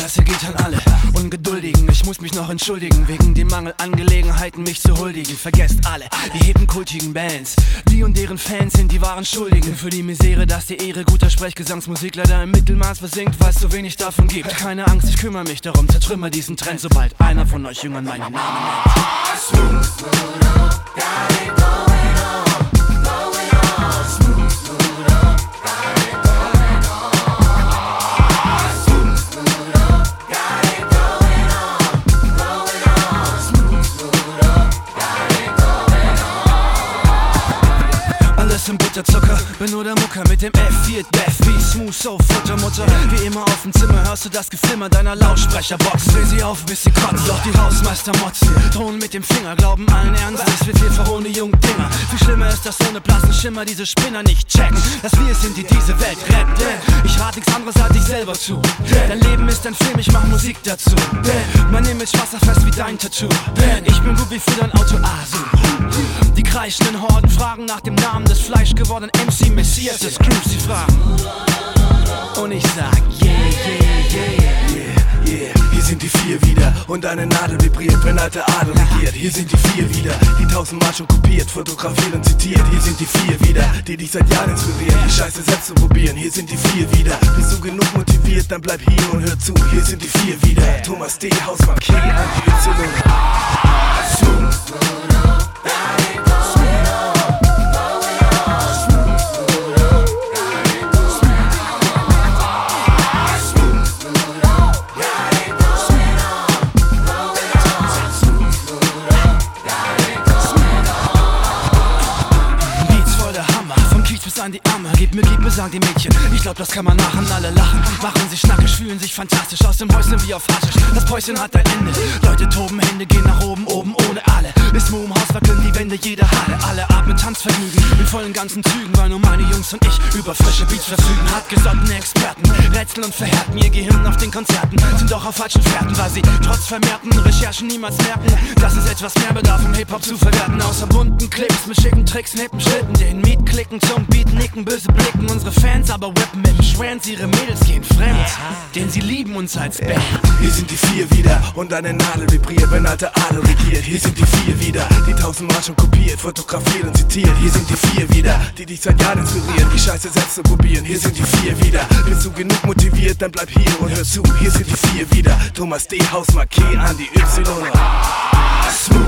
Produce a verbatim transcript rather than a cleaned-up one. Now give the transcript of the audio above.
Klasse geht an alle Ungeduldigen. Ich muss mich noch entschuldigen, wegen dem Mangel an Gelegenheiten, mich zu huldigen. Vergesst alle, die hippen kultigen Bands. Die und deren Fans sind die wahren Schuldigen für die Misere, dass die Ehre guter Sprechgesangsmusik leider im Mittelmaß versinkt, weil es so wenig davon gibt. Keine Angst, ich kümmere mich darum, zertrümmer diesen Trend, sobald einer von euch Jüngern meinen Namen nennt. Smooth, smooth, got it going on, going on. Smooth, smooth, got it going on. Smooth, smooth, got it going on, going on. Smooth, smooth, got it going on. Alles im Butterzucker, bin nur der Mucker mit dem F vier Death wie Smooth So Futtermutter. Wie immer auf dem Zimmer hörst du das Geflimmer deiner Lautsprecherbox. Dreh sie auf, bis sie kotzt, doch die Hausmeister motzen. Drohen mit dem Finger, glauben allen Ernstes, wird wir verhohne Jungdinger. Viel schlimmer ist, dass ohne blassen Schimmer diese Spinner nicht checken, dass wir es sind, die diese Welt retten. Ich rat nichts anderes als ich selber zu. Dein Leben ist ein Film, ich mach Musik dazu. Mein Image wasserfest wie dein Tattoo. Ich bin gut wie für dein Auto Asu. Die kreischenden Horden fragen nach dem Namen des fleischgewordenen M C Messias des Crews. Sie fragen und ich sag yeah, yeah, yeah, yeah, yeah. Hier sind die vier wieder und eine Nadel vibriert, wenn alter Adel regiert. Hier sind die vier wieder, die tausendmal schon kopiert, fotografiert und zitiert. Hier sind die vier wieder, die dich seit Jahren inspirieren, die Scheiße selbst zu probieren. Hier sind die vier wieder, bist du genug motiviert, dann bleib hier und hör zu. Hier sind die vier wieder, Thomas D, Hausmann K, Anti Y. Smooth, smooth, got it going on, going on. Smooth, smooth, got it going on. Smooth, smooth, got it going on, going on. Smooth, smooth, got it going on. Beats voll der Hammer, vom Kiez bis an die Arme. Gib mir, gib mir, sagen die Mädchen. Ich glaub, das kann man machen, alle lachen. Machen sich schnackisch, fühlen sich fantastisch. Aus dem Häuschen wie auf Haschisch. Das Päuschen hat ein Ende. Leute toben, Hände gehen nach oben, oben ohne alle. Bis Mo im Haus wackeln die Wände jeder Halle. Alle atmen Tanzvergnügen in vollen ganzen Zügen, weil nur meine Jungs und ich über frische Beats verfügen. Hartgesottene Experten, rätseln und verhärten ihr Gehirn auf den Konzerten. Sind doch auf falschen Fährten, weil sie trotz vermehrten Recherchen niemals merken, dass es etwas mehr bedarf, um Hip-Hop zu verwerten. Außer bunten Clips mit schicken Tricks, Nippen, Schlitten, den Miet klicken, zum Beat nicken, böse blicken. Unsere Fans aber rappen mit dem Schwanz, ihre Mädels gehen fremd, denn sie lieben uns als Band. Hier sind die vier wieder und eine Nadel vibriert, wenn alter Adel regiert. Hier sind die vier wieder, die tausendmal schon kopiert, fotografiert und zitiert. Hier sind die vier wieder, die dich seit Jahren inspirieren, die Scheiße selbst zu probieren. Hier sind die vier wieder, bist du genug motiviert, dann bleib hier und hör zu. Hier sind die vier wieder, Thomas D, Hausmark K, Anti Y. Smooth.